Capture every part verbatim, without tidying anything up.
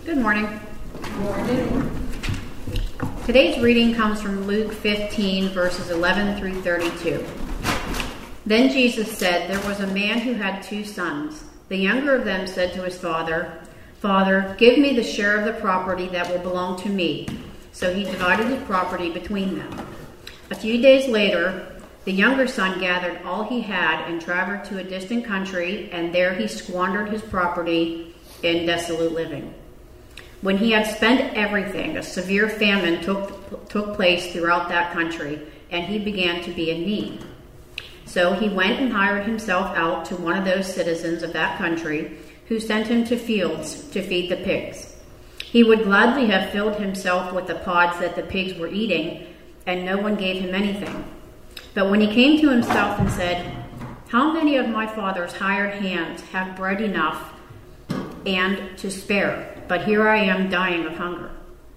Good morning. Good morning. Today's reading comes from Luke fifteen, verses eleven through thirty-two. Then Jesus said, there was a man who had two sons. The younger of them said to his father, Father, give me the share of the property that will belong to me. So he divided his property between them. A few days later, the younger son gathered all he had and traveled to a distant country, and there he squandered his property in dissolute living. When he had spent everything, a severe famine took, took place throughout that country, and he began to be in need. So he went and hired himself out to one of those citizens of that country, who sent him to fields to feed the pigs. He would gladly have filled himself with the pods that the pigs were eating, and no one gave him anything. But when he came to himself and said, how many of my father's hired hands have bread enough and to spare? But here I am dying of hunger.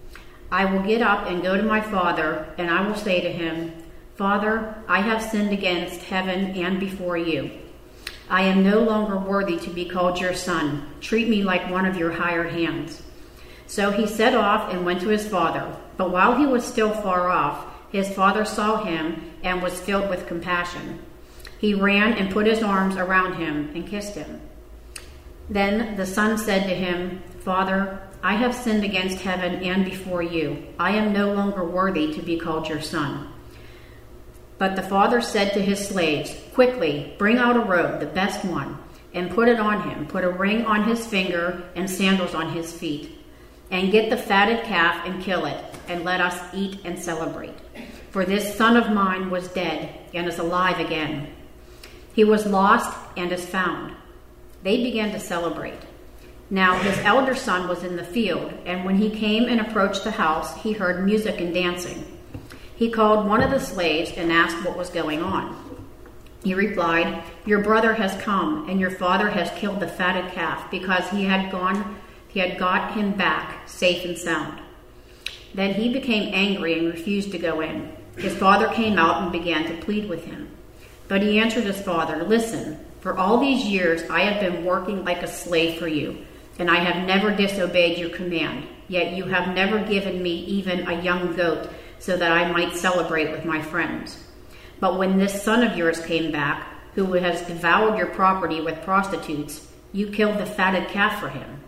I will get up and go to my father, and I will say to him, Father, I have sinned against heaven and before you. I am no longer worthy to be called your son. Treat me like one of your hired hands. So he set off and went to his father. But while he was still far off, his father saw him and was filled with compassion. He ran and put his arms around him and kissed him. Then the son said to him, Father, I have sinned against heaven and before you. I am no longer worthy to be called your son. But the father said to his slaves, Quickly, bring out a robe, the best one, and put it on him. Put a ring on his finger and sandals on his feet. And get the fatted calf and kill it, and let us eat and celebrate. For this son of mine was dead and is alive again. He was lost and is found. They began to celebrate. Now his elder son was in the field, and when he came and approached the house, he heard music and dancing. He called one of the slaves and asked what was going on. He replied, Your brother has come, and your father has killed the fatted calf, because he had gone, he had got him back safe and sound. Then he became angry and refused to go in. His father came out and began to plead with him. But he answered his father, Listen, for all these years I have been working like a slave for you, and I have never disobeyed your command. Yet you have never given me even a young goat, so that I might celebrate with my friends. But when this son of yours came back, who has devoured your property with prostitutes, you killed the fatted calf for him.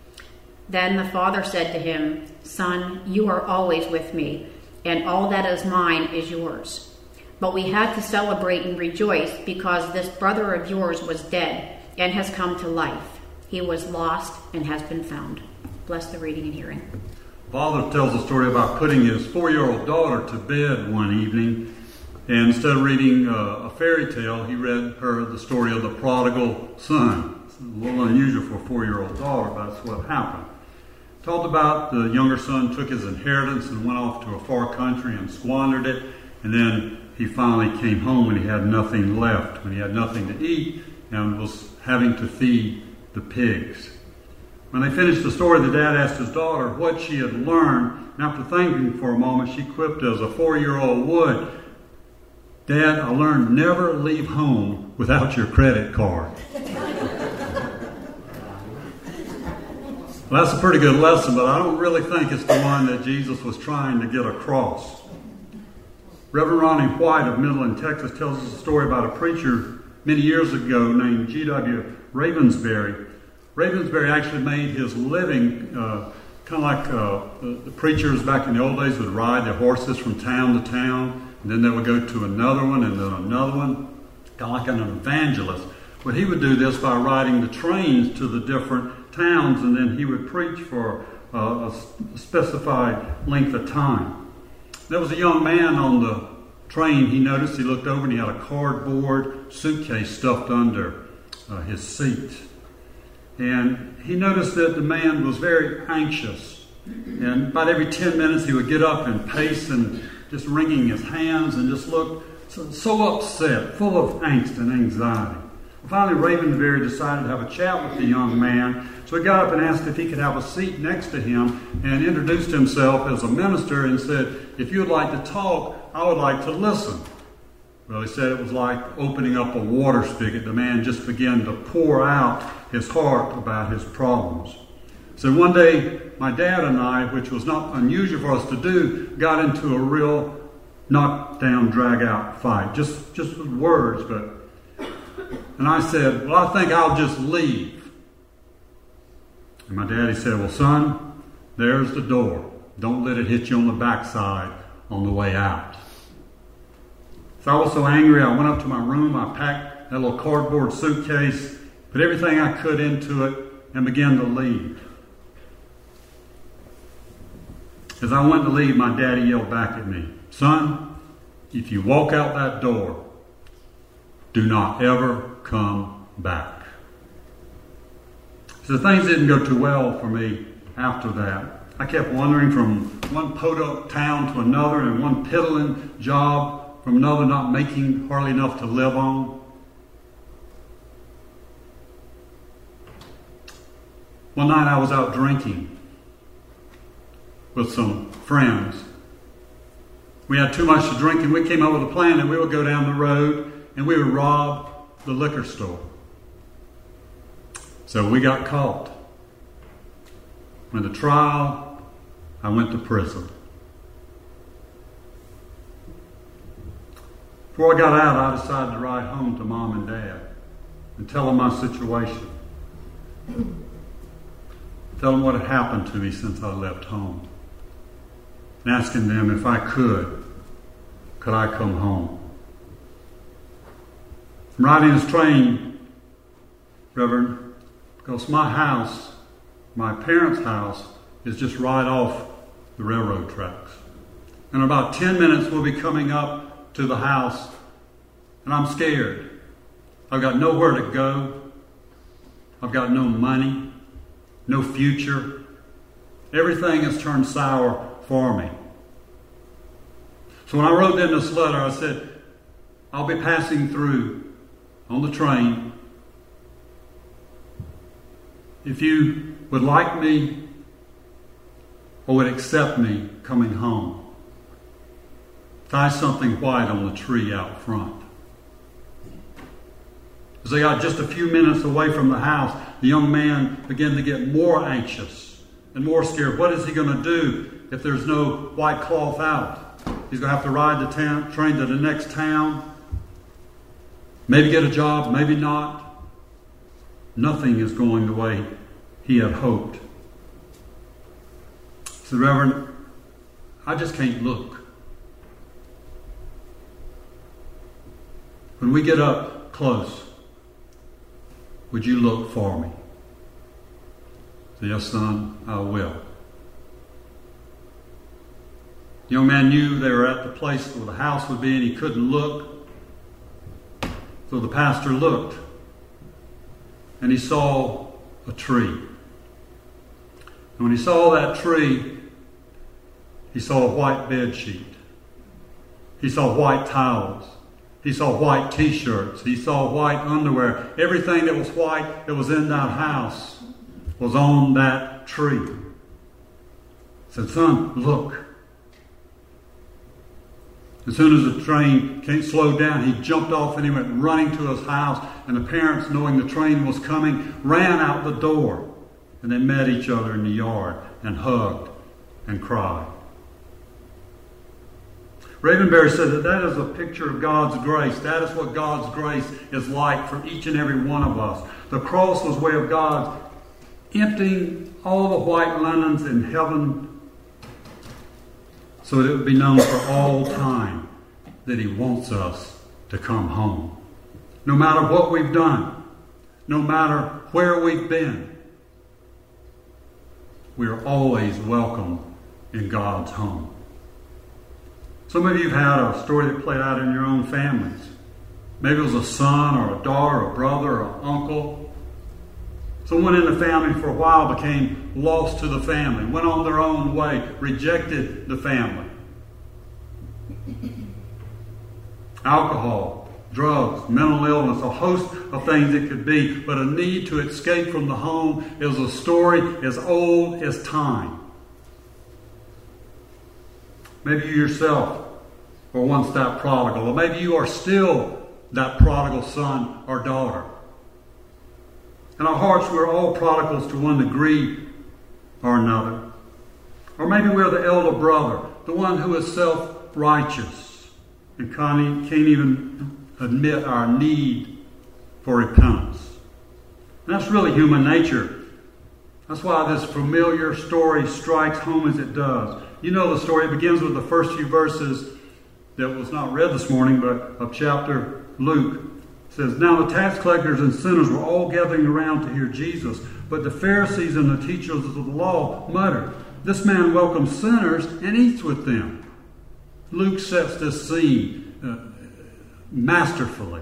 Then the father said to him, Son, you are always with me, and all that is mine is yours. But we had to celebrate and rejoice, because this brother of yours was dead and has come to life. He was lost and has been found. Bless the reading and hearing. Father tells a story about putting his four-year-old daughter to bed one evening, and instead of reading uh, a fairy tale, he read her the story of the prodigal son. It's a little unusual for a four-year-old daughter, but that's what happened. Talked about the younger son took his inheritance and went off to a far country and squandered it, and then he finally came home when he had nothing left, when he had nothing to eat, and was having to feed the pigs. When they finished the story, the dad asked his daughter what she had learned, and after thinking for a moment, she quipped as a four-year-old would, Dad, I learned never leave home without your credit card. Well, that's a pretty good lesson, but I don't really think it's the one that Jesus was trying to get across. Reverend Ronnie White of Midland, Texas, tells us a story about a preacher many years ago named G W Ravensbury. Ravensbury actually made his living uh, kind of like uh, the, the preachers back in the old days would ride their horses from town to town, and then they would go to another one and then another one, kind of like an evangelist. But he would do this by riding the trains to the different towns, and then he would preach for uh, a specified length of time. There was a young man on the train. He noticed, he looked over, and he had a cardboard suitcase stuffed under uh, his seat. And he noticed that the man was very anxious. And about every ten minutes he would get up and pace and just wringing his hands and just look so, so upset, full of angst and anxiety. Finally, Ravensbury decided to have a chat with the young man. So he got up and asked if he could have a seat next to him and introduced himself as a minister and said, if you would like to talk, I would like to listen. Well, he said it was like opening up a water spigot. The man just began to pour out his heart about his problems. So one day, my dad and I, which was not unusual for us to do, got into a real knock-down, drag-out fight. Just, just with words, but... And I said, well, I think I'll just leave. And my daddy said, well, son, there's the door. Don't let it hit you on the backside on the way out. So I was so angry, I went up to my room, I packed that little cardboard suitcase, put everything I could into it, and began to leave. As I went to leave, my daddy yelled back at me, son, if you walk out that door, do not ever come back. So things didn't go too well for me after that. I kept wandering from one podunk town to another and one piddling job from another, not making hardly enough to live on. One night I was out drinking with some friends. We had too much to drink and we came up with a plan that we would go down the road and we would rob the liquor store. So we got caught. Went to trial. I went to prison. Before I got out, I decided to ride home to Mom and Dad and tell them my situation. Tell them what had happened to me since I left home. And asking them if I could, could I come home? I'm riding this train, Reverend, because my house, my parents' house, is just right off the railroad tracks. In about ten minutes, we'll be coming up to the house, and I'm scared. I've got nowhere to go. I've got no money, no future. Everything has turned sour for me. So when I wrote in this letter, I said, I'll be passing through on the train. If you would like me or would accept me coming home, tie something white on the tree out front. As they got just a few minutes away from the house, the young man began to get more anxious and more scared. What is he going to do if there's no white cloth out? He's going to have to ride the town, train to the next town, maybe get a job, maybe not. Nothing is going the way he had hoped. He said, Reverend, I just can't look. When we get up close, would you look for me? I said, yes, son, I will. The young man knew they were at the place where the house would be and he couldn't look. So the pastor looked and he saw a tree. And when he saw that tree, he saw a white bed sheet. He saw white towels. He saw white t-shirts. He saw white underwear. Everything that was white that was in that house was on that tree. He said, son, look. As soon as the train came, slowed down, he jumped off and he went running to his house. And the parents, knowing the train was coming, ran out the door. And they met each other in the yard and hugged and cried. Ravenberry said that that is a picture of God's grace. That is what God's grace is like for each and every one of us. The cross was a way of God emptying all the white linens in heaven so that it would be known for all time that He wants us to come home. No matter what we've done, no matter where we've been, we are always welcome in God's home. Some of you have had a story that played out in your own families. Maybe it was a son or a daughter or a brother or an uncle. Someone in the family for a while became lost to the family, went on their own way, rejected the family. Alcohol, drugs, mental illness, a host of things it could be, but a need to escape from the home is a story as old as time. Maybe you yourself were once that prodigal, or maybe you are still that prodigal son or daughter. In our hearts, we're all prodigals to one degree or another. Or maybe we're the elder brother, the one who is self-righteous and can't even admit our need for repentance. And that's really human nature. That's why this familiar story strikes home as it does. You know the story. It begins with the first few verses that was not read this morning, but of chapter Luke. It says, "Now the tax collectors and sinners were all gathering around to hear Jesus, but the Pharisees and the teachers of the law muttered, 'This man welcomes sinners and eats with them.'" Luke sets this scene uh, masterfully.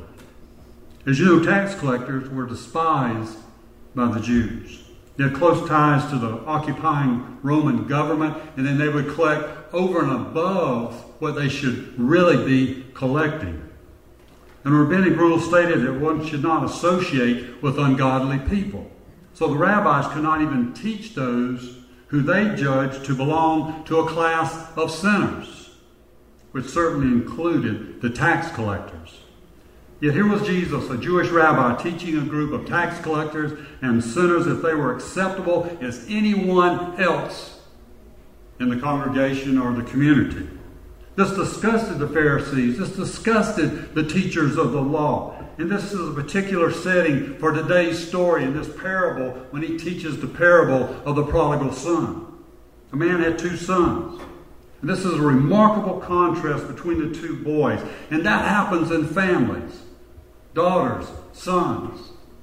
As you know, tax collectors were despised by the Jews. They had close ties to the occupying Roman government, and then they would collect over and above what they should really be collecting. And rabbinic rule stated that one should not associate with ungodly people. So the rabbis could not even teach those who they judged to belong to a class of sinners, which certainly included the tax collectors. Yet here was Jesus, a Jewish rabbi, teaching a group of tax collectors and sinners if they were acceptable as anyone else in the congregation or the community. This disgusted the Pharisees. This disgusted the teachers of the law. And this is a particular setting for today's story in this parable when he teaches the parable of the prodigal son. A man had two sons. And this is a remarkable contrast between the two boys. And that happens in families. Daughters, sons.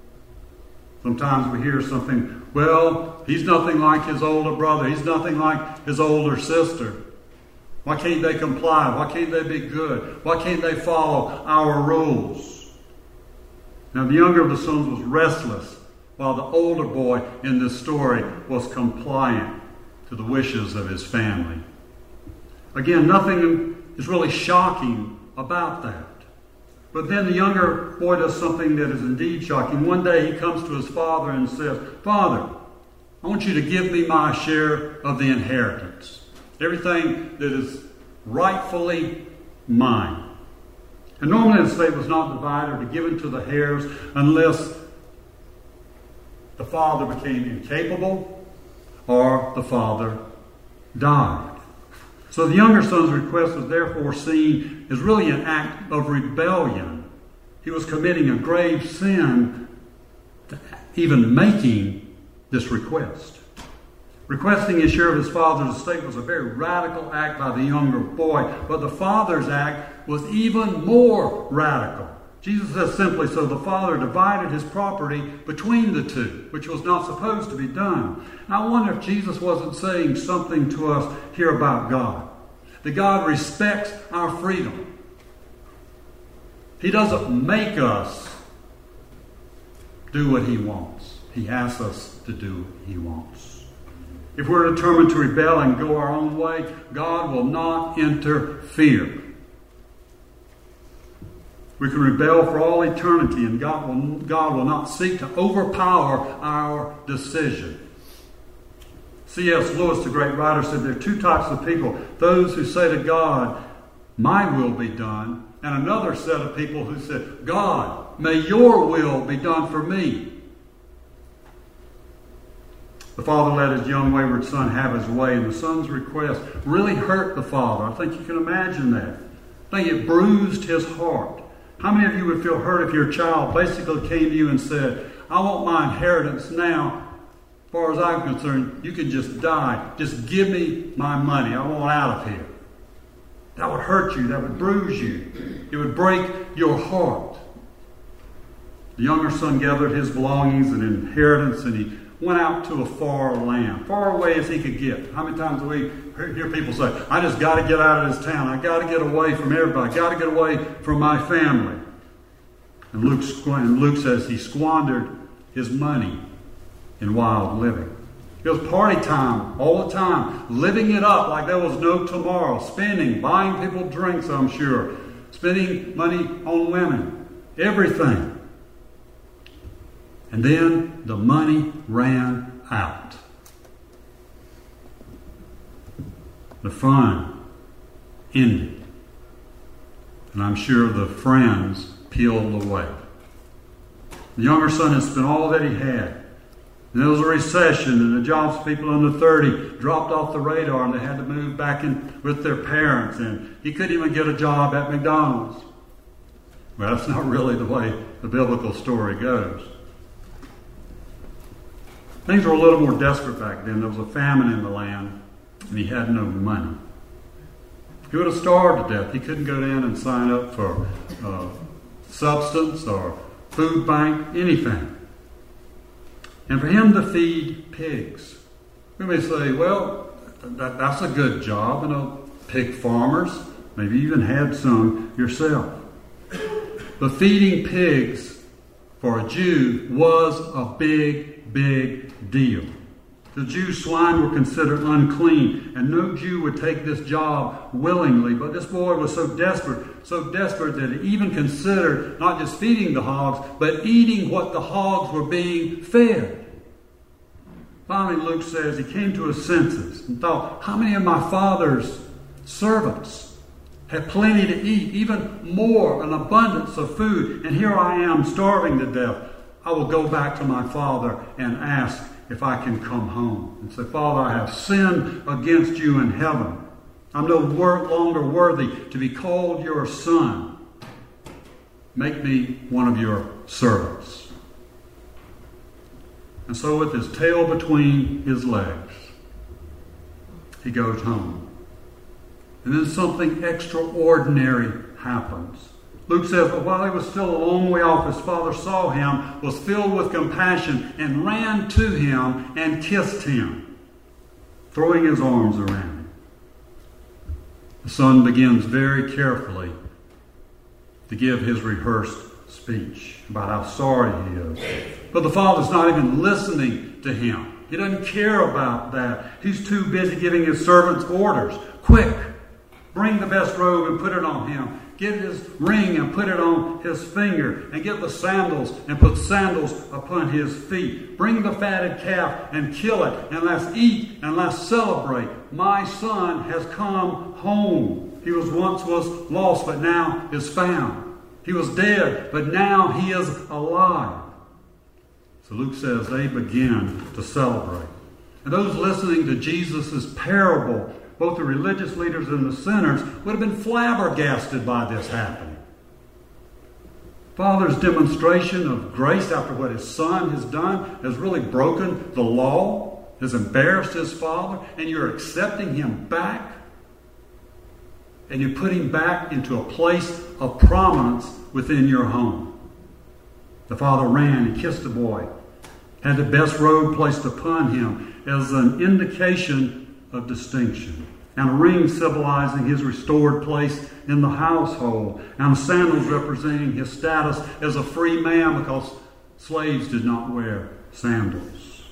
Sometimes we hear something, well, he's nothing like his older brother. He's nothing like his older sister. Why can't they comply? Why can't they be good? Why can't they follow our rules? Now, the younger of the sons was restless, while the older boy in this story was compliant to the wishes of his family. Again, nothing is really shocking about that. But then the younger boy does something that is indeed shocking. One day he comes to his father and says, "Father, I want you to give me my share of the inheritance. Everything that is rightfully mine." And normally the estate was not divided or given to the heirs unless the father became incapable or the father died. So the younger son's request was therefore seen as really an act of rebellion. He was committing a grave sin to even making this request. Requesting his share of his father's estate was a very radical act by the younger boy, but the father's act was even more radical. Jesus says simply, so the father divided his property between the two, which was not supposed to be done. And I wonder if Jesus wasn't saying something to us here about God. That God respects our freedom. He doesn't make us do what he wants. He asks us to do what he wants. If we're determined to rebel and go our own way, God will not interfere. We can rebel for all eternity, and God will, God will not seek to overpower our decision. C S Lewis, the great writer, said there are two types of people. Those who say to God, "My will be done," and another set of people who said, "God, may your will be done for me." The father let his young wayward son have his way, and the son's request really hurt the father. I think you can imagine that. I think it bruised his heart. How many of you would feel hurt if your child basically came to you and said, "I want my inheritance now. As far as I'm concerned, you can just die. Just give me my money. I want out of here." That would hurt you. That would bruise you. It would break your heart. The younger son gathered his belongings and inheritance, and he went out to a far land, far away as he could get. How many times do we hear people say, "I just got to get out of this town. I got to get away from everybody. I got to get away from my family." And Luke, and Luke says he squandered his money in wild living. It was party time all the time, living it up like there was no tomorrow, spending, buying people drinks, I'm sure, spending money on women, everything. And then the money ran out. The fun ended. And I'm sure the friends peeled away. The younger son had spent all that he had. And there was a recession, and the jobs of people under thirty dropped off the radar, and they had to move back in with their parents, and he couldn't even get a job at McDonald's. Well, that's not really the way the biblical story goes. Things were a little more desperate back then. There was a famine in the land, and he had no money. He would have starved to death. He couldn't go in and sign up for uh, substance or food bank, anything. And for him to feed pigs. We may say, well, that, that's a good job. You know, pig farmers. Maybe you even had some yourself. But feeding pigs for a Jew was a big, big deal. The Jews' swine were considered unclean, and no Jew would take this job willingly. But this boy was so desperate, so desperate that he even considered not just feeding the hogs, but eating what the hogs were being fed. Finally, Luke says he came to his senses and thought, how many of my father's servants have plenty to eat, even more, an abundance of food, and here I am starving to death. I will go back to my father and ask if I can come home. And say, Father, I have sinned against you in heaven. I'm no longer worthy to be called your son. Make me one of your servants. And so with his tail between his legs, he goes home. And then something extraordinary happens. Luke says, but while he was still a long way off, his father saw him, was filled with compassion, and ran to him and kissed him, throwing his arms around him. The son begins very carefully to give his rehearsed speech about how sorry he is. But the father's not even listening to him. He doesn't care about that. He's too busy giving his servants orders. Quick, bring the best robe and put it on him. Get his ring and put it on his finger. And get the sandals and put sandals upon his feet. Bring the fatted calf and kill it. And let's eat and let's celebrate. My son has come home. He was once was lost, but now is found. He was dead, but now he is alive. So Luke says they begin to celebrate. And those listening to Jesus' parable, both the religious leaders and the sinners, would have been flabbergasted by this happening. Father's demonstration of grace after what his son has done has really broken the law, has embarrassed his father, and you're accepting him back. And you put him back into a place of prominence within your home. The father ran and kissed the boy, had the best robe placed upon him as an indication of distinction, and a ring symbolizing his restored place in the household, and sandals representing his status as a free man because slaves did not wear sandals.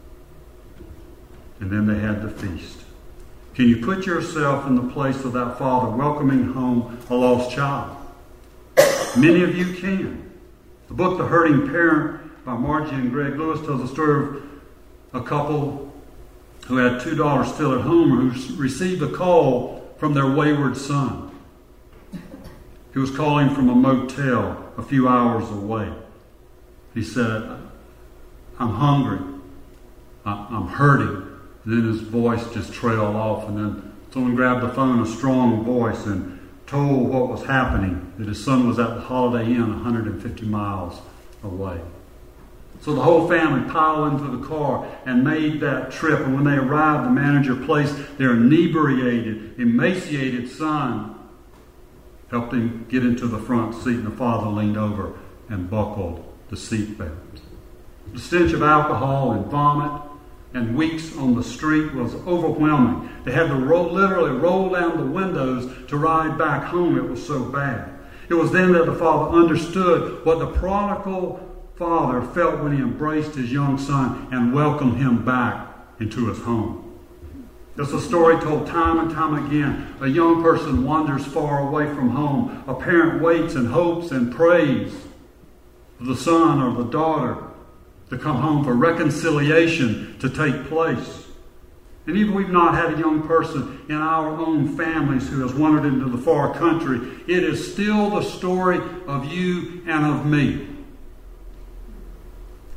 And then they had the feast. Can you put yourself in the place of that father welcoming home a lost child? Many of you can. The book The Hurting Parent by Margie and Greg Lewis tells the story of a couple who had two daughters still at home who received a call from their wayward son. He was calling from a motel a few hours away. He said, I'm hungry. I'm hurting. And then his voice just trailed off, and then someone grabbed the phone, a strong voice, and told what was happening, that his son was at the Holiday Inn one hundred fifty miles away. So the whole family piled into the car and made that trip. And when they arrived, the manager placed their inebriated, emaciated son, helped him get into the front seat, and the father leaned over and buckled the seatbelt. The stench of alcohol and vomit and weeks on the street was overwhelming. They had to roll, literally roll down the windows to ride back home. It was so bad. It was then that the father understood what the prodigal father felt when he embraced his young son and welcomed him back into his home. It's a story told time and time again. A young person wanders far away from home. A parent waits and hopes and prays for the son or the daughter to come home, for reconciliation to take place. And even we've not had a young person in our own families who has wandered into the far country, it is still the story of you and of me.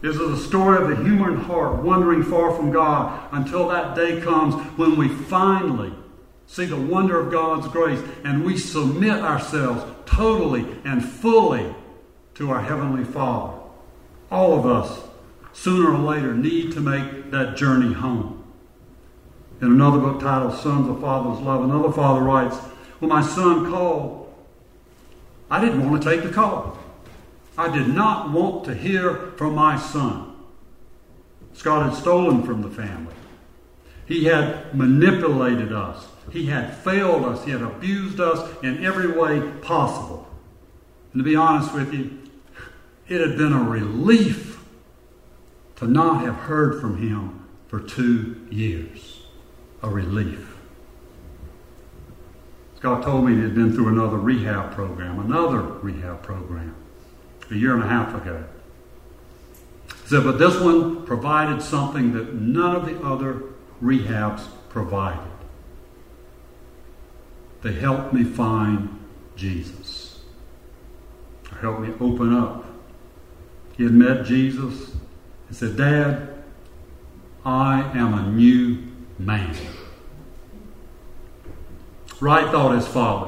Is it a story of the human heart wandering far from God until that day comes when we finally see the wonder of God's grace and we submit ourselves totally and fully to our Heavenly Father? All of us, sooner or later, need to make that journey home. In another book titled Sons of Father's Love, another father writes, when my son called, I didn't want to take the call. I did not want to hear from my son. Scott had stolen from the family. He had manipulated us. He had failed us. He had abused us in every way possible. And to be honest with you, it had been a relief to not have heard from him for two years. A relief. Scott told me he had been through another rehab program, another rehab program, a year and a half ago. He said, but this one provided something that none of the other rehabs provided. They helped me find Jesus. They helped me open up. He had met Jesus and said, Dad, I am a new man. Right, thought his father.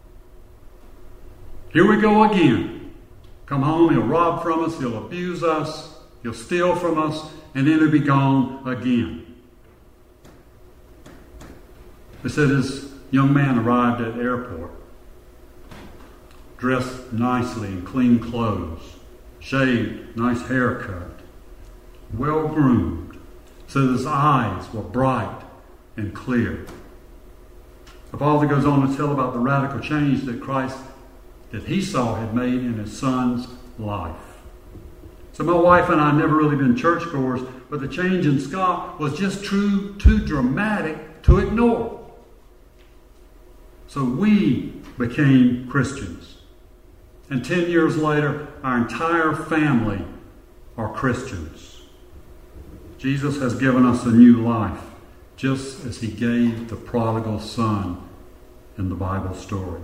Here we go again. Come home, he'll rob from us, he'll abuse us, he'll steal from us, and then he'll be gone again. They said this young man arrived at the airport, dressed nicely in clean clothes, shaved, nice haircut, well-groomed. So his eyes were bright and clear. The father goes on to tell about the radical change that Christ, that he saw, had made in his son's life. So my wife and I never really been churchgoers, but the change in Scott was just too, too dramatic to ignore. So we became Christians. And ten years later, our entire family are Christians. Jesus has given us a new life, just as he gave the prodigal son in the Bible story.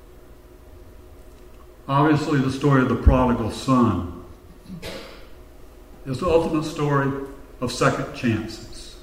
Obviously, the story of the prodigal son is the ultimate story of second chances.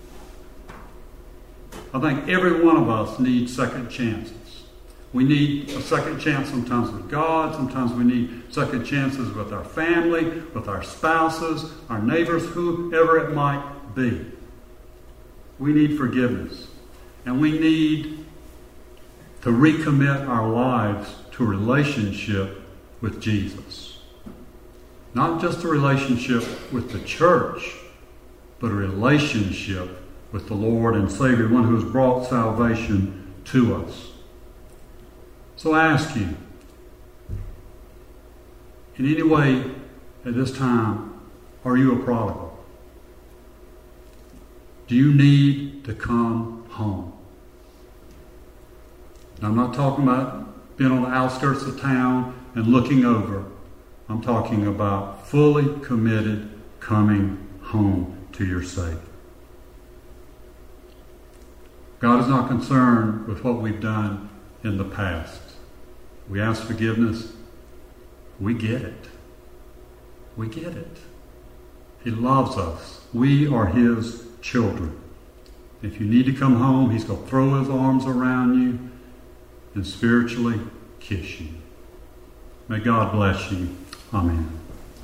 I think every one of us needs second chances. We need a second chance sometimes with God. Sometimes we need second chances with our family, with our spouses, our neighbors, whoever it might be. We need forgiveness. And we need to recommit our lives to a relationship with Jesus. Not just a relationship with the church, but a relationship with the Lord and Savior, one who has brought salvation to us. So I ask you, in any way at this time, are you a prodigal? Do you need to come home? Now, I'm not talking about being on the outskirts of town and looking over. I'm talking about fully committed coming home to your Savior. God is not concerned with what we've done in the past. We ask forgiveness. We get it. We get it. He loves us. We are his children. If you need to come home, he's going to throw his arms around you and spiritually kiss you. May God bless you. Amen.